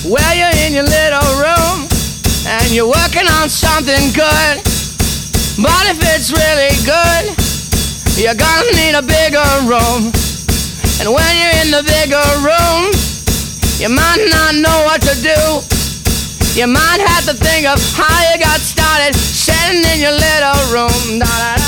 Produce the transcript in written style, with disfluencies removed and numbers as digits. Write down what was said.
Well, you're in your little room and you're working on something good. But if it's really good, you're gonna need a bigger room. And when you're in the bigger room, you might not know what to do. You might have to think of how you got started, sitting in your little room.